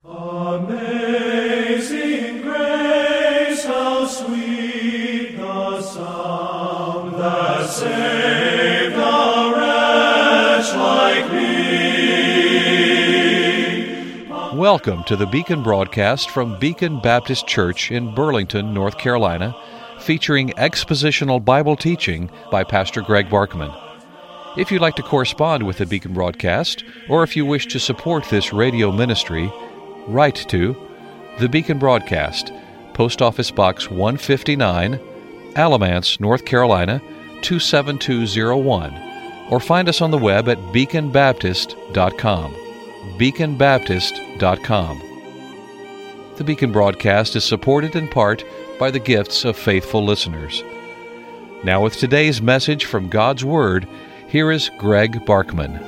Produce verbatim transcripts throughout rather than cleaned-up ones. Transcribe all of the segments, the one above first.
Amazing grace, how sweet the sound that saved a wretch like me. Welcome to the Beacon broadcast from Beacon Baptist Church in Burlington, North Carolina, featuring expositional Bible teaching by Pastor Greg Barkman. If you'd like to correspond with the Beacon broadcast, or if you wish to support this radio ministry, write to The Beacon Broadcast, Post Office Box one fifty-nine, Alamance, North Carolina, two seven two zero one, or find us on the web at beacon baptist dot com. beacon baptist dot com. The Beacon Broadcast is supported in part by the gifts of faithful listeners. Now with today's message from God's Word, here is Greg Barkman.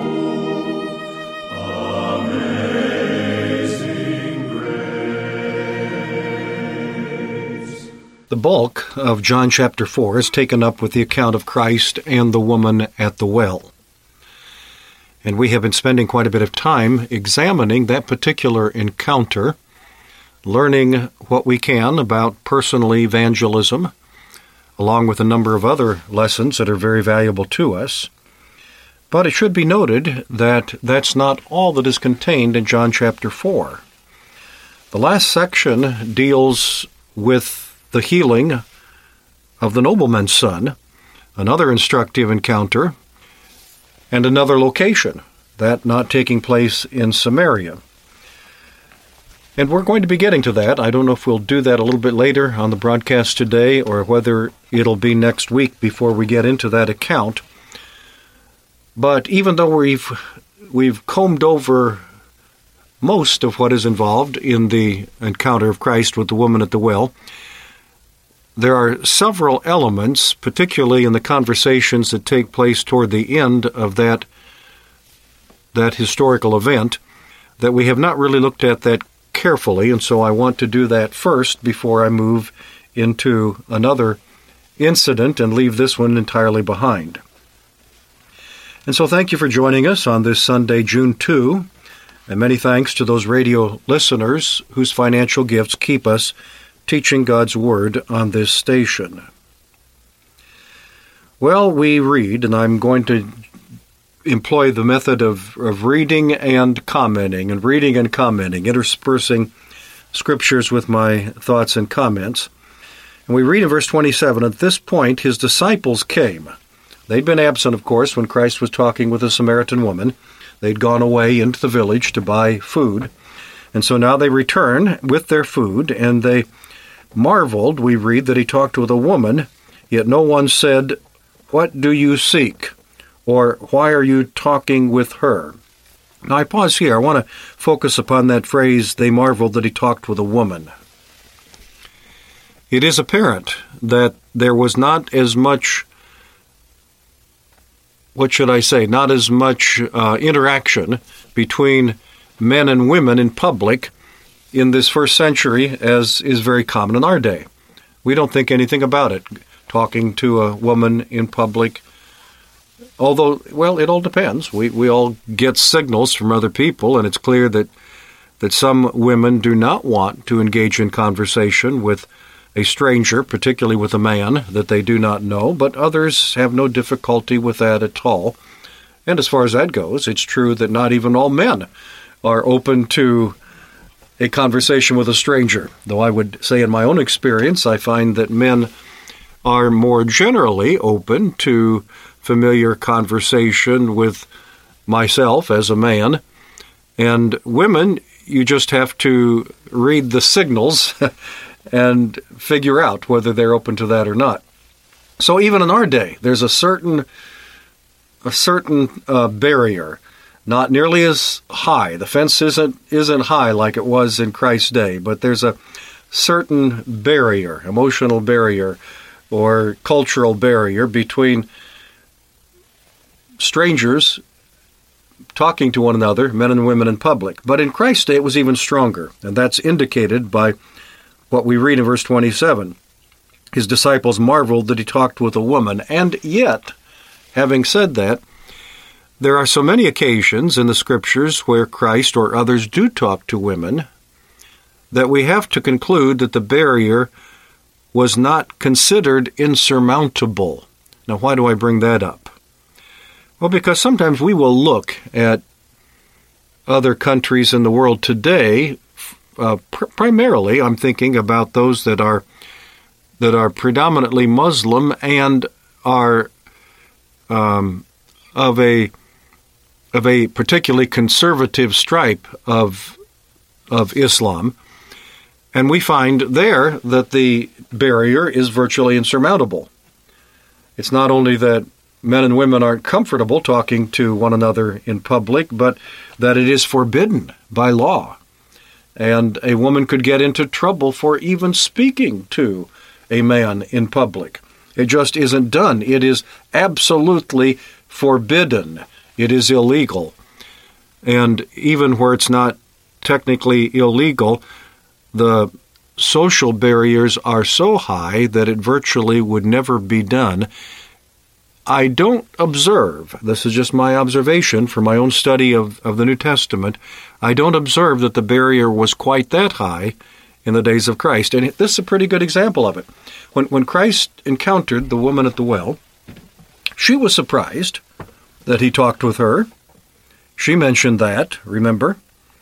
The bulk of John chapter four is taken up with the account of Christ and the woman at the well. And we have been spending quite a bit of time examining that particular encounter, learning what we can about personal evangelism, along with a number of other lessons that are very valuable to us. But it should be noted that that's not all that is contained in John chapter four. The last section deals with the healing of the nobleman's son, another instructive encounter, and another location, that not taking place in Samaria. And we're going to be getting to that. I don't know if we'll do that a little bit later on the broadcast today, or whether it'll be next week before we get into that account. But even though we've we've combed over most of what is involved in the encounter of Christ with the woman at the well, there are several elements, particularly in the conversations that take place toward the end of that, that historical event, that we have not really looked at that carefully, and so I want to do that first before I move into another incident and leave this one entirely behind. And so thank you for joining us on this Sunday, June second, and many thanks to those radio listeners whose financial gifts keep us teaching God's Word on this station. Well, we read, and I'm going to employ the method of, of reading and commenting, and reading and commenting, interspersing scriptures with my thoughts and comments. And we read in verse twenty-seven, at this point his disciples came. They'd been absent, of course, when Christ was talking with a Samaritan woman. They'd gone away into the village to buy food. And so now they return with their food, and they marveled, we read, that he talked with a woman, yet no one said, "What do you seek?" or "Why are you talking with her?" Now I pause here. I want to focus upon that phrase, they marveled that he talked with a woman. It is apparent that there was not as much, what should I say, not as much uh, interaction between men and women in public in this first century as is very common in our day. We don't think anything about it, talking to a woman in public. Although, well, it all depends. We we all get signals from other people, and it's clear that, that some women do not want to engage in conversation with a stranger, particularly with a man that they do not know, but others have no difficulty with that at all. And as far as that goes, it's true that not even all men are open to a conversation with a stranger. Though I would say in my own experience, I find that men are more generally open to familiar conversation with myself as a man. And women, you just have to read the signals and figure out whether they're open to that or not. So even in our day, there's a certain a certain uh, barrier, not nearly as high. The fence isn't isn't high like it was in Christ's day, but there's a certain barrier, emotional barrier or cultural barrier between strangers talking to one another, men and women in public. But in Christ's day, it was even stronger, and that's indicated by what we read in verse twenty-seven. His disciples marveled that he talked with a woman, and yet, having said that, There are so many occasions in the Scriptures where Christ or others do talk to women that we have to conclude that the barrier was not considered insurmountable. Now, why do I bring that up? Well, because sometimes we will look at other countries in the world today, uh, pr- primarily I'm thinking about those that are that are predominantly Muslim and are um, of a of a particularly conservative stripe of of Islam, and we find there that the barrier is virtually insurmountable. It's not only that men and women aren't comfortable talking to one another in public, but that it is forbidden by law. And a woman could get into trouble for even speaking to a man in public. It just isn't done. It is absolutely forbidden. It is illegal. And even where it's not technically illegal, the social barriers are so high that it virtually would never be done. I don't observe, this is just my observation from my own study of, of the New Testament, I don't observe that the barrier was quite that high in the days of Christ. And this is a pretty good example of it. When, when Christ encountered the woman at the well, she was surprised that he talked with her. She mentioned that, remember?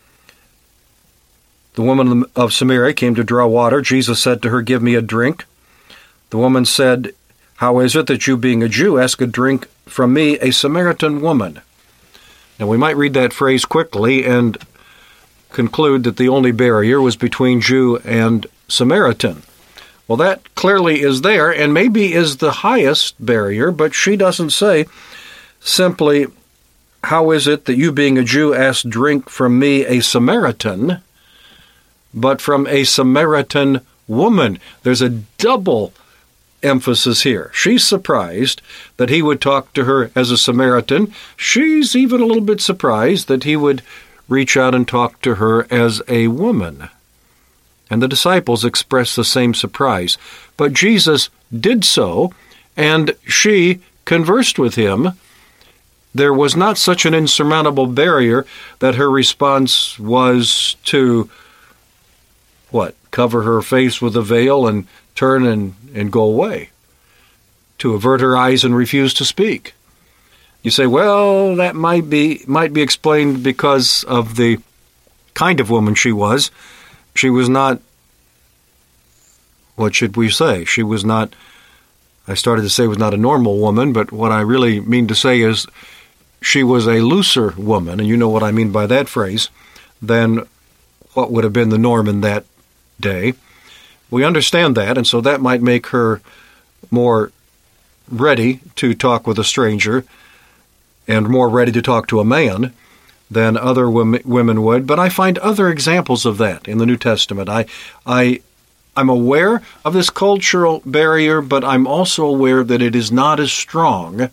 The woman of Samaria came to draw water. Jesus said to her, "Give me a drink." The woman said, "How is it that you, being a Jew, ask a drink from me, a Samaritan woman?" Now, we might read that phrase quickly and conclude that the only barrier was between Jew and Samaritan. Well, that clearly is there and maybe is the highest barrier, but she doesn't say simply, "How is it that you, being a Jew, ask drink from me, a Samaritan?" but from a Samaritan woman. There's a double emphasis here. She's surprised that he would talk to her as a Samaritan. She's even a little bit surprised that he would reach out and talk to her as a woman. And the disciples expressed the same surprise. But Jesus did so, and she conversed with him. There was not such an insurmountable barrier that her response was to, what, cover her face with a veil and turn and, and go away, to avert her eyes and refuse to speak. You say, well, that might be might be explained because of the kind of woman she was. She was not, what should we say? She was not, I started to say was not a normal woman, but what I really mean to say is she was a looser woman, and you know what I mean by that phrase, than what would have been the norm in that day. We understand that, and so that might make her more ready to talk with a stranger and more ready to talk to a man than other women would. But I find other examples of that in the New Testament. I, I, I'm aware of this cultural barrier, but I'm also aware that it is not as strong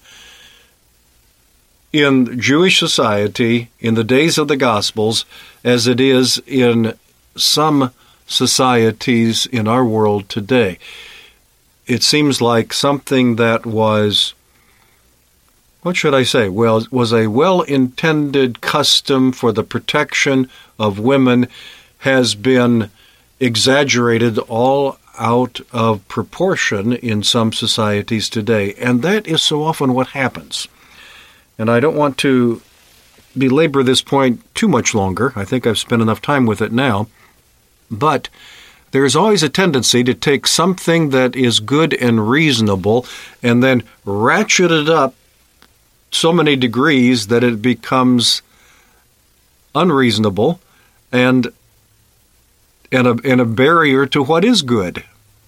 in Jewish society in the days of the Gospels as it is in some societies in our world today. It seems like something that was, what should I say, well, was a well-intended custom for the protection of women has been exaggerated all out of proportion in some societies today. And that is so often what happens. And I don't want to belabor this point too much longer. I think I've spent enough time with it now. But there's always a tendency to take something that is good and reasonable and then ratchet it up so many degrees that it becomes unreasonable and and a, and a barrier to what is good.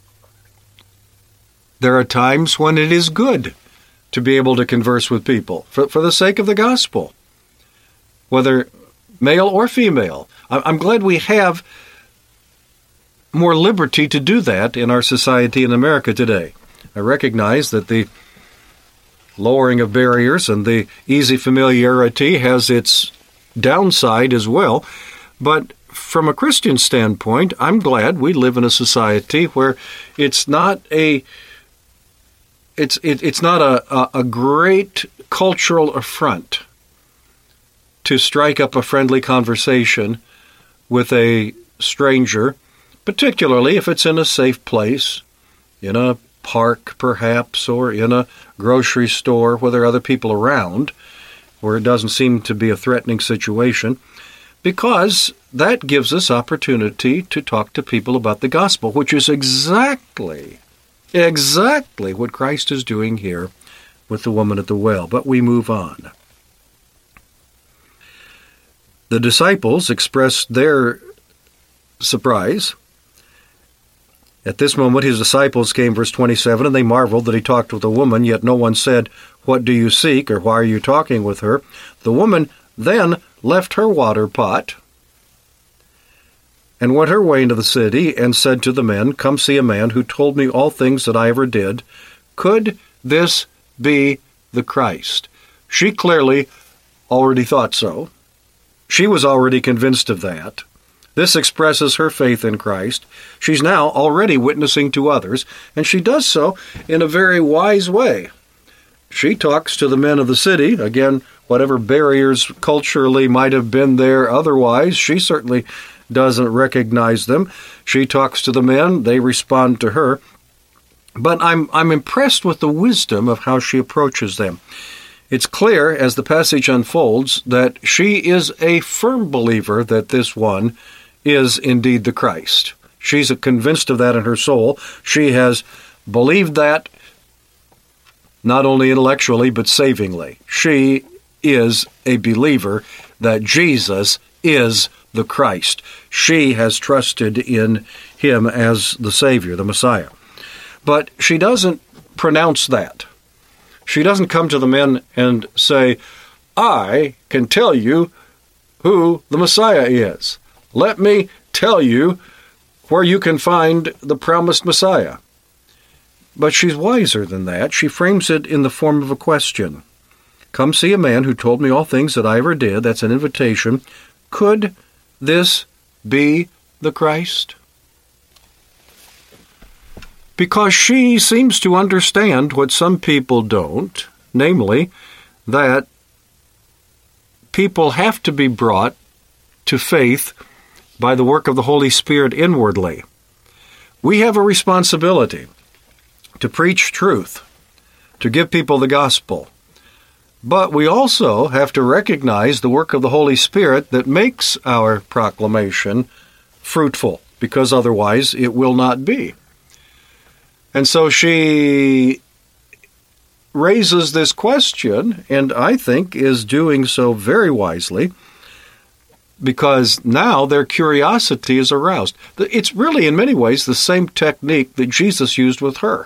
There are times when it is good to be able to converse with people for, for the sake of the gospel, whether male or female. I'm glad we have more liberty to do that in our society in America today. I recognize that the lowering of barriers and the easy familiarity has its downside as well, but from a Christian standpoint, I'm glad we live in a society where it's not a it's it, it's not a, a, a great cultural affront to strike up a friendly conversation with a stranger, particularly if it's in a safe place, in a park perhaps, or in a grocery store where there are other people around, where it doesn't seem to be a threatening situation, because that gives us opportunity to talk to people about the gospel, which is exactly, exactly what Christ is doing here with the woman at the well. But we move on. The disciples expressed their surprise. At this moment his disciples came, verse twenty-seven, and they marveled that he talked with a woman, yet no one said, "What do you seek?" or "Why are you talking with her?" The woman then left her water pot and went her way into the city and said to the men, "Come see a man who told me all things that I ever did. Could this be the Christ?" She clearly already thought so. She was already convinced of that. This expresses her faith in Christ. She's now already witnessing to others, and she does so in a very wise way. She talks to the men of the city. Again, whatever barriers culturally might have been there otherwise, she certainly doesn't recognize them. She talks to the men. They respond to her. But I'm I'm impressed with the wisdom of how she approaches them. It's clear as the passage unfolds that she is a firm believer that this one is indeed the Christ. She's convinced of that in her soul. She has believed that not only intellectually but savingly. She is a believer that Jesus is the Christ. She has trusted in him as the Savior, the Messiah. But she doesn't pronounce that. She doesn't come to the men and say, "I can tell you who the Messiah is. Let me tell you where you can find the promised Messiah." But she's wiser than that. She frames it in the form of a question. "Come see a man who told me all things that I ever did." That's an invitation. Could this be the Christ? Because she seems to understand what some people don't, namely, that people have to be brought to faith by the work of the Holy Spirit inwardly. We have a responsibility to preach truth, to give people the gospel. But we also have to recognize the work of the Holy Spirit that makes our proclamation fruitful, because otherwise it will not be. And so she raises this question, and I think is doing so very wisely, because now their curiosity is aroused. It's really, in many ways, the same technique that Jesus used with her.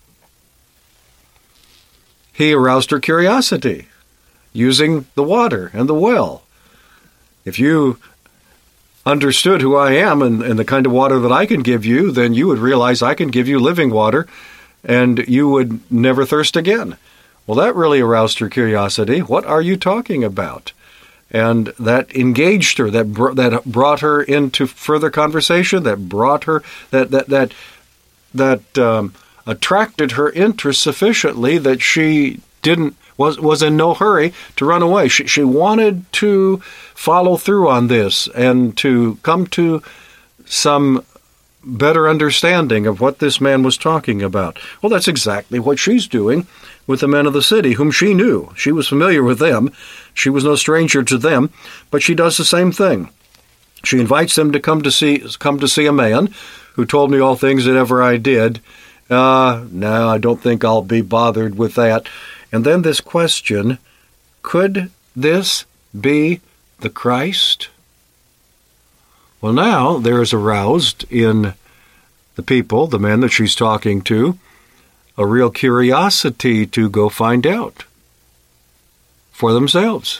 He aroused her curiosity using the water and the well. If you understood who I am and, and the kind of water that I can give you, then you would realize I can give you living water, and you would never thirst again. Well, that really aroused her curiosity. What are you talking about? And that engaged her, that br- that brought her into further conversation, that brought her, that that that that um, attracted her interest sufficiently that she didn't was was in no hurry to run away. She she wanted to follow through on this and to come to some better understanding of what this man was talking about. Well, that's exactly what she's doing with the men of the city, whom she knew. She was familiar with them. She was no stranger to them, but she does the same thing. She invites them to come to see come to see a man who told me all things that ever I did. Uh, no, I don't think I'll be bothered with that. And then this question, could this be the Christ? Well, now there is aroused in the people, the men that she's talking to, a real curiosity to go find out for themselves.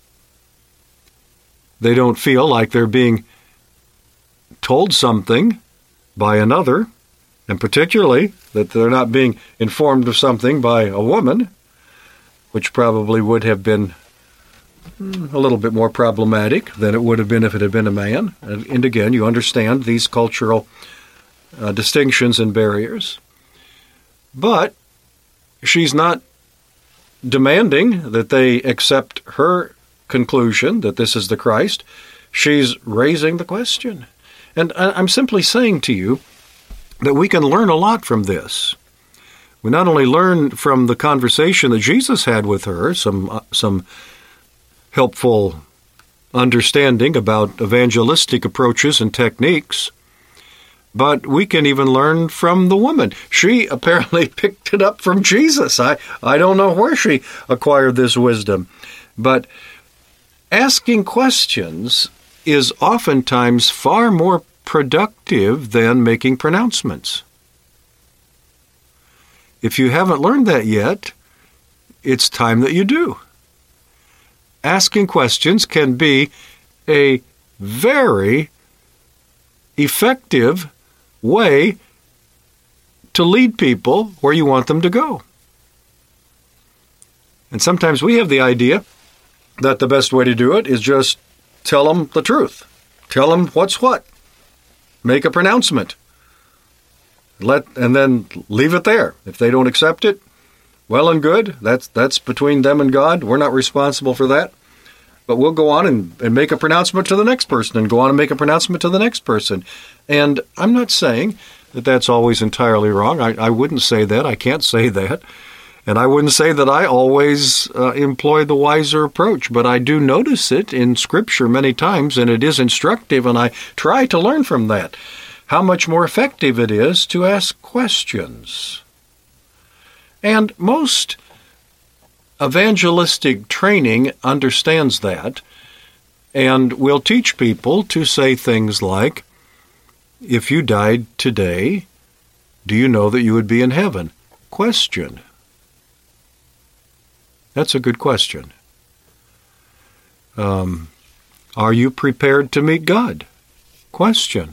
They don't feel like they're being told something by another, and particularly that they're not being informed of something by a woman, which probably would have been a little bit more problematic than it would have been if it had been a man. And, and again, you understand these cultural uh, distinctions and barriers. But she's not demanding that they accept her conclusion that this is the Christ. She's raising the question. And I'm simply saying to you that we can learn a lot from this. We not only learn from the conversation that Jesus had with her, some uh, some helpful understanding about evangelistic approaches and techniques, but we can even learn from the woman. She apparently picked it up from Jesus. I, I don't know where she acquired this wisdom. But asking questions is oftentimes far more productive than making pronouncements. If you haven't learned that yet, it's time that you do. Asking questions can be a very effective way to lead people where you want them to go. And sometimes we have the idea that the best way to do it is just tell them the truth. Tell them what's what. Make a pronouncement. Let and then leave it there. If they don't accept it, well and good. That's that's between them and God. We're not responsible for that. But we'll go on and, and make a pronouncement to the next person and go on and make a pronouncement to the next person. And I'm not saying that that's always entirely wrong. I, I wouldn't say that. I can't say that. And I wouldn't say that I always uh, employ the wiser approach. But I do notice it in Scripture many times, and it is instructive, and I try to learn from that. How much more effective it is to ask questions. And most evangelistic training understands that and will teach people to say things like, if you died today, do you know that you would be in heaven? Question. That's a good question. Um, are you prepared to meet God? Question.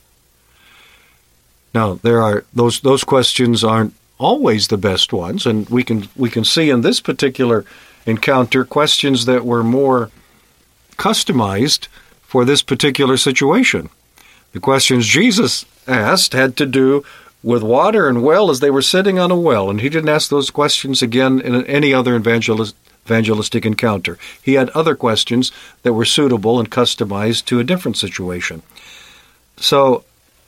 Now, there are those those questions aren't always the best ones, and we can we can see in this particular encounter questions that were more customized for this particular situation. The questions Jesus asked had to do with water and well as they were sitting on a well, and he didn't ask those questions again in any other evangelist, evangelistic encounter. He had other questions that were suitable and customized to a different situation. So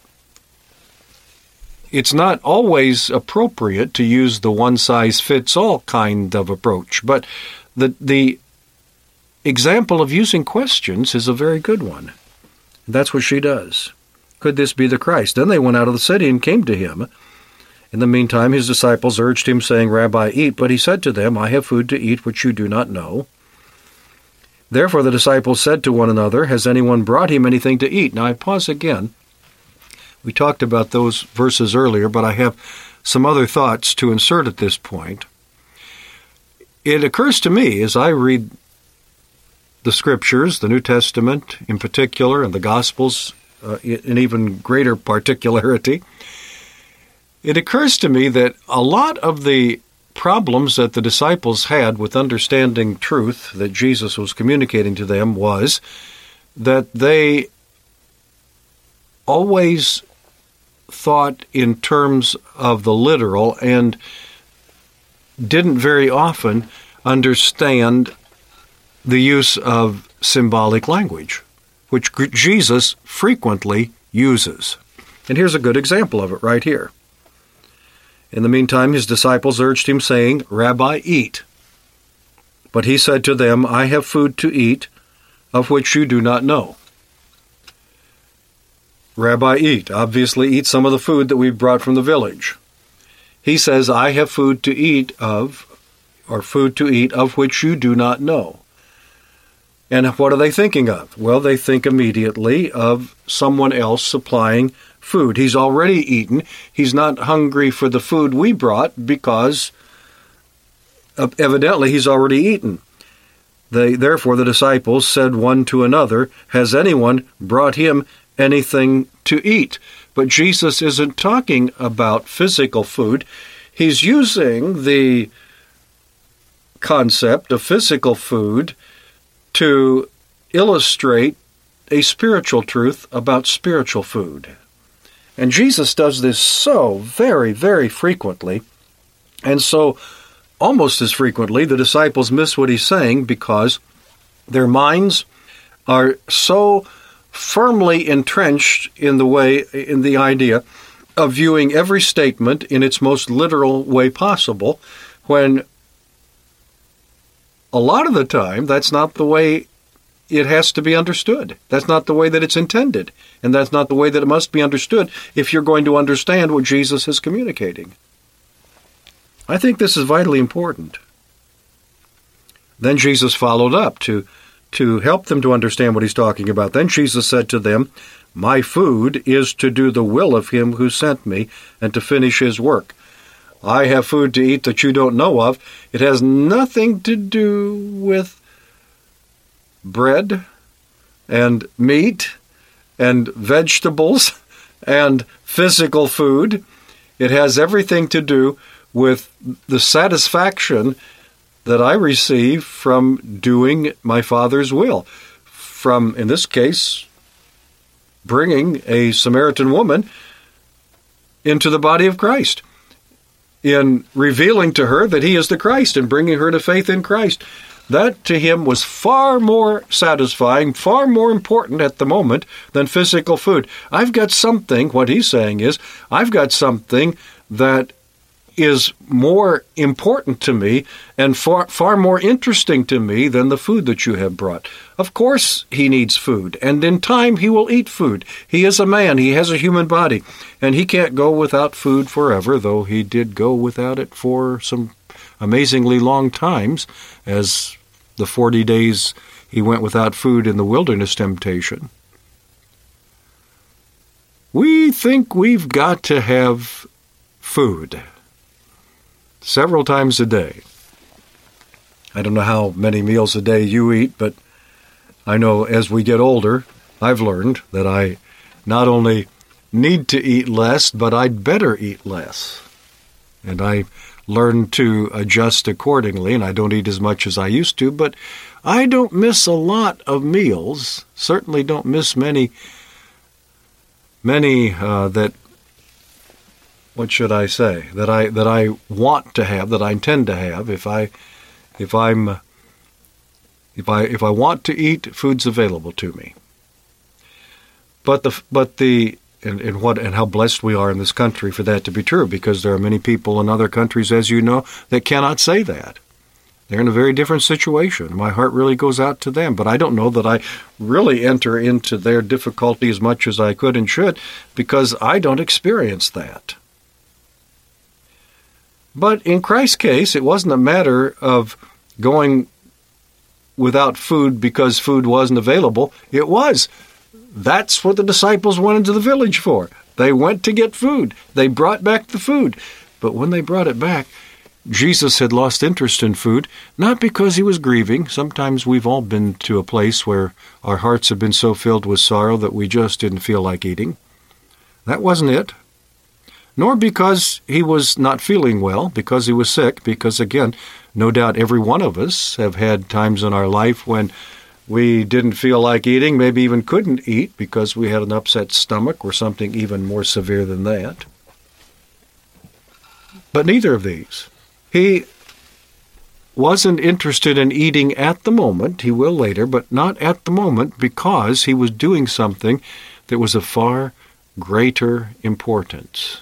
it's not always appropriate to use the one-size-fits-all kind of approach, but the the example of using questions is a very good one. That's what she does. Could this be the Christ? Then they went out of the city and came to him. In the meantime, his disciples urged him, saying, Rabbi, eat. But he said to them, I have food to eat which you do not know. Therefore the disciples said to one another, has anyone brought him anything to eat? Now I pause again. We talked about those verses earlier, but I have some other thoughts to insert at this point. It occurs to me as I read the Scriptures, the New Testament in particular, and the Gospels uh, in even greater particularity, it occurs to me that a lot of the problems that the disciples had with understanding truth that Jesus was communicating to them was that they always thought in terms of the literal and didn't very often understand the use of symbolic language, which Jesus frequently uses. And here's a good example of it right here. In the meantime, his disciples urged him, saying, Rabbi, eat. But he said to them, I have food to eat, of which you do not know. Rabbi, eat. Obviously, eat some of the food that we brought from the village. He says, I have food to eat of, or food to eat of which you do not know. And what are they thinking of? Well, they think immediately of someone else supplying food. He's already eaten. He's not hungry for the food we brought because evidently he's already eaten. They, therefore, the disciples said one to another, has anyone brought him anything to eat? But Jesus isn't talking about physical food. He's using the concept of physical food to illustrate a spiritual truth about spiritual food. And Jesus does this so very, very frequently, and so almost as frequently the disciples miss what he's saying because Their minds are so firmly entrenched in the way, in the idea of viewing every statement in its most literal way possible, when a lot of the time that's not the way it has to be understood. That's not the way that it's intended, and that's not the way that it must be understood if you're going to understand what Jesus is communicating. I think this is vitally important. Then Jesus followed up to to help them to understand what he's talking about. Then Jesus said to them, "My food is to do the will of him who sent me and to finish his work. I have food to eat that you don't know of. It has nothing to do with bread and meat and vegetables and physical food. It has everything to do with the satisfaction that I receive from doing my Father's will, from, in this case, bringing a Samaritan woman into the body of Christ, in revealing to her that he is the Christ and bringing her to faith in Christ. That to him was far more satisfying, far more important at the moment than physical food. I've got something, what he's saying is, I've got something that is more important to me and far, far more interesting to me than the food that you have brought. Of course he needs food, and in time he will eat food. He is a man, he has a human body, and he can't go without food forever, though he did go without it for some amazingly long times, as the forty days he went without food in the wilderness temptation. We think we've got to have food several times a day. I don't know how many meals a day you eat, but I know as we get older, I've learned that I not only need to eat less, but I'd better eat less. And I learned to adjust accordingly, and I don't eat as much as I used to, but I don't miss a lot of meals, certainly don't miss many, many uh, that What should I say? That I that I want to have, that I intend to have. If I, if I'm, if I if I want to eat, food's available to me. But the but the and, and what and how blessed we are in this country for that to be true, because there are many people in other countries, as you know, that cannot say that. They're in a very different situation. My heart really goes out to them, but I don't know that I really enter into their difficulty as much as I could and should, because I don't experience that. But in Christ's case, it wasn't a matter of going without food because food wasn't available. It was. That's what the disciples went into the village for. They went to get food. They brought back the food. But when they brought it back, Jesus had lost interest in food, not because he was grieving. Sometimes we've all been to a place where our hearts have been so filled with sorrow that we just didn't feel like eating. That wasn't it. Nor because he was not feeling well, because he was sick, because, again, no doubt every one of us have had times in our life when we didn't feel like eating, maybe even couldn't eat because we had an upset stomach or something even more severe than that. But neither of these. He wasn't interested in eating at the moment. He will later, but not at the moment, because he was doing something that was of far greater importance.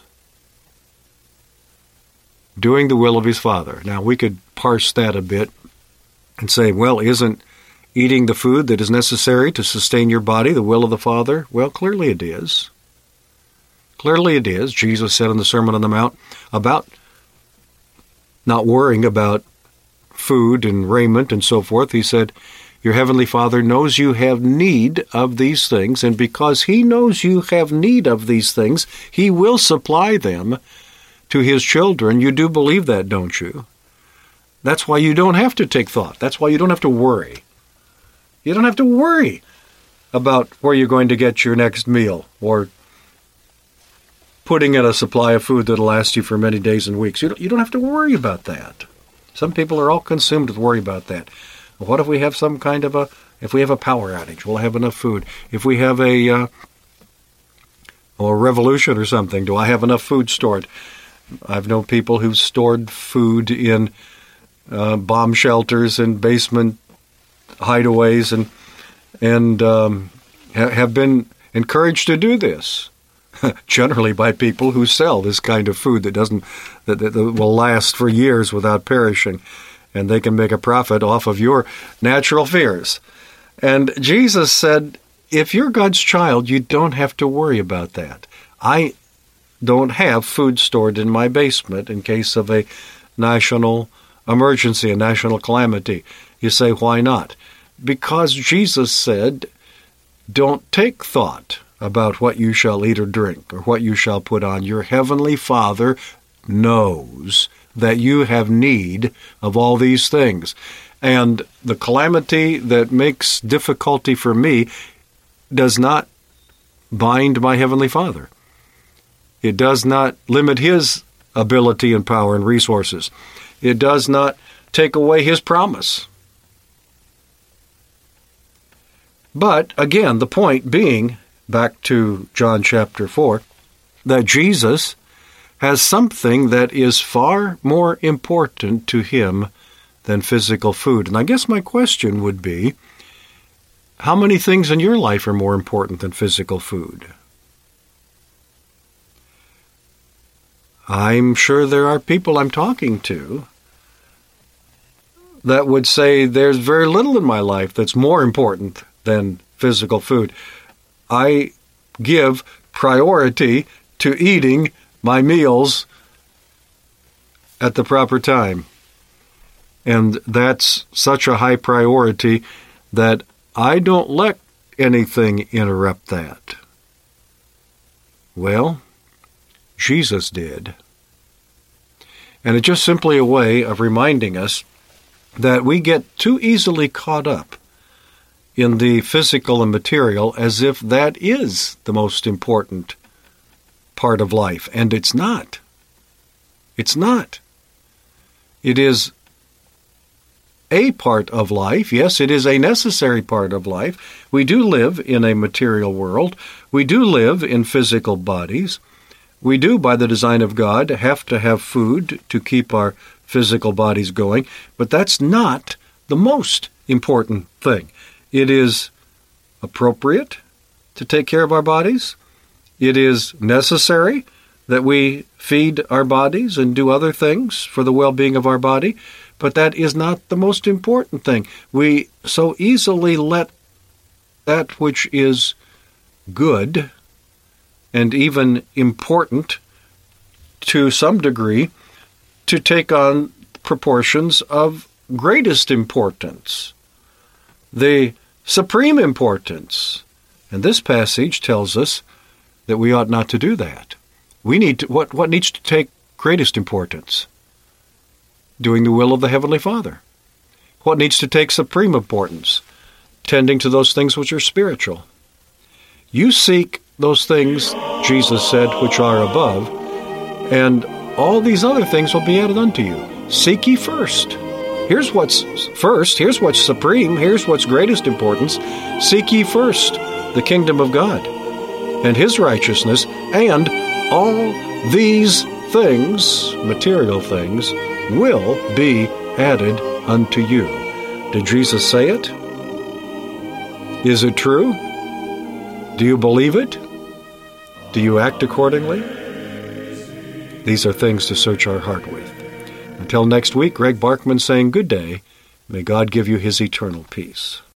Doing the will of his Father. Now, we could parse that a bit and say, well, isn't eating the food that is necessary to sustain your body the will of the Father? Well, clearly it is. Clearly it is. Jesus said in the Sermon on the Mount about not worrying about food and raiment and so forth. He said, your heavenly Father knows you have need of these things, and because he knows you have need of these things, he will supply them to his children. You do believe that, don't you? That's why you don't have to take thought. That's why you don't have to worry. You don't have to worry about where you're going to get your next meal or putting in a supply of food that'll last you for many days and weeks. You don't, you don't have to worry about that. Some people are all consumed with worry about that. What if we have some kind of a, if we have a power outage, we'll have enough food. If we have a, uh, or a revolution or something, do I have enough food stored? I've known people who've stored food in uh, bomb shelters and basement hideaways and and um, ha- have been encouraged to do this, generally by people who sell this kind of food that doesn't that, that, that will last for years without perishing, and they can make a profit off of your natural fears. And Jesus said, if you're God's child, you don't have to worry about that. I don't have food stored in my basement in case of a national emergency, a national calamity. You say, why not? Because Jesus said, don't take thought about what you shall eat or drink or what you shall put on. Your heavenly Father knows that you have need of all these things. And the calamity that makes difficulty for me does not bind my Heavenly Father. It does not limit His ability and power and resources. It does not take away His promise. But, again, the point being, back to John chapter four, that Jesus has something that is far more important to Him than physical food. And I guess my question would be, how many things in your life are more important than physical food? I'm sure there are people I'm talking to that would say there's very little in my life that's more important than physical food. I give priority to eating my meals at the proper time. And that's such a high priority that I don't let anything interrupt that. Well, Jesus did. And it's just simply a way of reminding us that we get too easily caught up in the physical and material as if that is the most important part of life. And it's not. It's not. It is a part of life. Yes, it is a necessary part of life. We do live in a material world. We do live in physical bodies. We do, by the design of God, have to have food to keep our physical bodies going, but that's not the most important thing. It is appropriate to take care of our bodies. It is necessary that we feed our bodies and do other things for the well-being of our body, but that is not the most important thing. We so easily let that which is good and even important to some degree to take on proportions of greatest importance, the supreme importance. And this passage tells us that we ought not to do that. We need to, what, what needs to take greatest importance? Doing the will of the Heavenly Father. What needs to take supreme importance? Tending to those things which are spiritual. You seek those things, Jesus said, which are above, and all these other things will be added unto you. Seek ye first. Here's what's first. Here's what's supreme. Here's what's greatest importance. Seek ye first the kingdom of God and His righteousness, and all these things, material things, will be added unto you. Did Jesus say it? Is it true? Do you believe it? Do you act accordingly? These are things to search our heart with. Until next week, Greg Barkman saying good day. May God give you His eternal peace.